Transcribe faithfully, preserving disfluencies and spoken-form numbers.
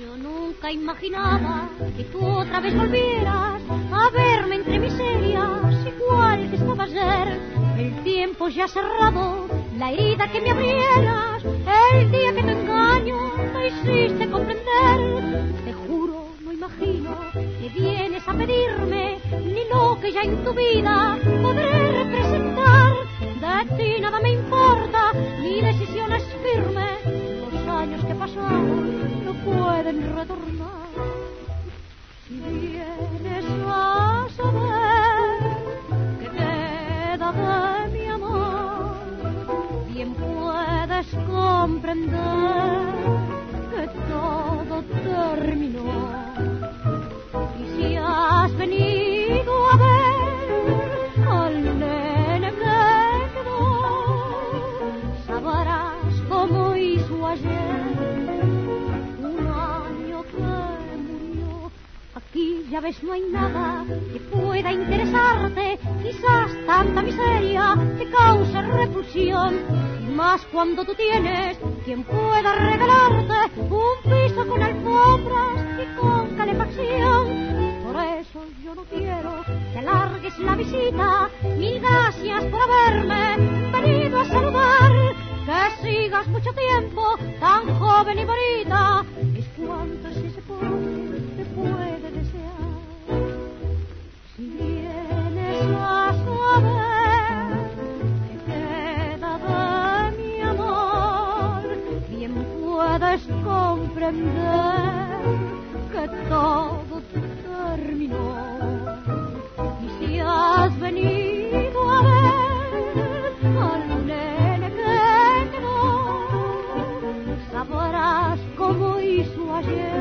Yo nunca imaginaba que tú otra vez volvieras a verme entre miserias, igual que estaba ayer. El tiempo ya ha cerrado la herida que me abrieras. El día que te engaño me hiciste comprender. Te juro, no imagino que vienes a pedirme ni lo que ya en tu vida podré representar. De ti nada me importa, mi decisión es firme. Los años que pasaron no pueden retornar. Si vienes a saber que queda de mi amor, bien puedes comprender que todo terminó. Y si has venido a ver al nene que quedó, sabrás cómo hizo ayer un año que murió. Aquí ya ves no hay nada que pueda interesarte. Quizás tanta miseria te cause repulsión, y más cuando tú tienes quien pueda regalarte un piso con alfombras y con calefacción. Por eso yo no quiero que alargues la visita. Mil gracias por haberme venido a saludar. Que sigas mucho tiempo tan joven y bonita es cuanto si se puede, se puede desear. Si vienes a saber que queda de mi amor, bien puedes comprender que todo terminó. Y si has venido a ver al nene que quedó, sabrás cómo hizo ayer